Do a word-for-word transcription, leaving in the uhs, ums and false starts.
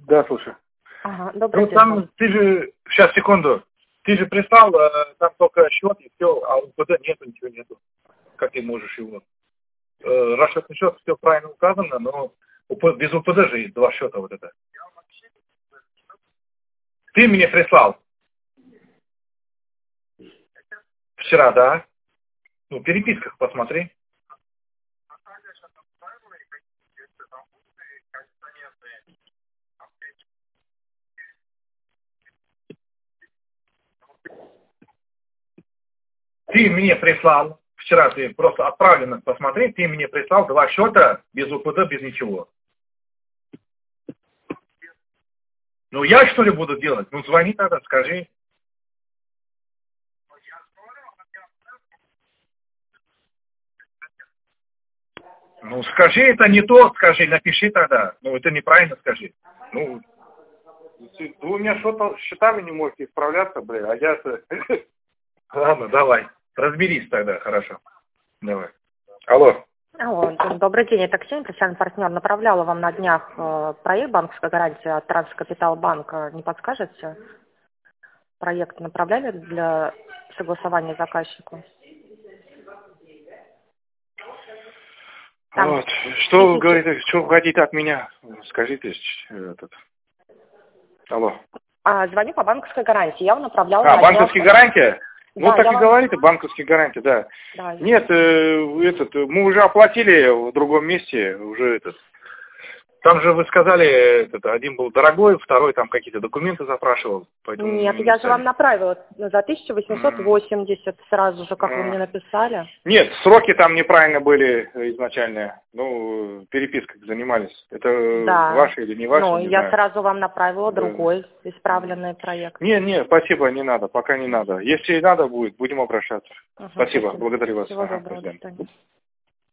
Да, слушай. Ага, добрый Ну, день. там ты же, сейчас, секунду, ты же прислал, э, там только счет и все, а у УПД нету, ничего нету. Как ты можешь его? Э, расчетный счет, все правильно указано, но УП- без УПД же есть два счета вот это. Ты мне прислал вчера, да? Ну, в переписках посмотри. Ты мне прислал, вчера ты просто отправлено посмотри, ты мне прислал два счета без УПД, без ничего. Ну, я что ли буду делать? Ну, звони тогда, скажи. Ну, скажи, это не то, скажи, напиши тогда. Ну, это неправильно скажи. Ну, С двумя счета- счетами не можете справляться, бля, а я-то... ладно, давай. Разберись тогда, хорошо. Давай. Алло. Алло, добрый день, это Ксения, профессиональный партнер. Направляла вам на днях э, проект «Банковская гарантия» от Транскапитал Банка. Не подскажете? Проект направляли для согласования заказчику? Там Вот. Что вы тысячи- говорите, что вы хотите от меня? Скажите, этот... Алло. А, звоню по банковской гарантии. Я вам направляла А, на банковские днях... гарантии? Да, Ну, так я и вам... говорите, банковские гарантии, да. Да. Нет, э, этот, мы уже оплатили в другом месте, уже этот. Там же вы сказали, этот, один был дорогой, второй там какие-то документы запрашивал. Поэтому Нет, мы не я же стали. вам направила за тысячу восемьсот восемьдесят сразу же, как вы М. мне написали. Нет, сроки там неправильно были изначально. Ну, перепиской занимались. Это Да. ваши или не ваши, Ну, не я знаю. сразу вам направила Да. другой исправленный проект. Не, не, спасибо, не надо, пока не надо. Если надо будет, будем обращаться. Ага, Спасибо, спасибо. благодарю вас. Всего Ага, до доброго, до свидания. свидания.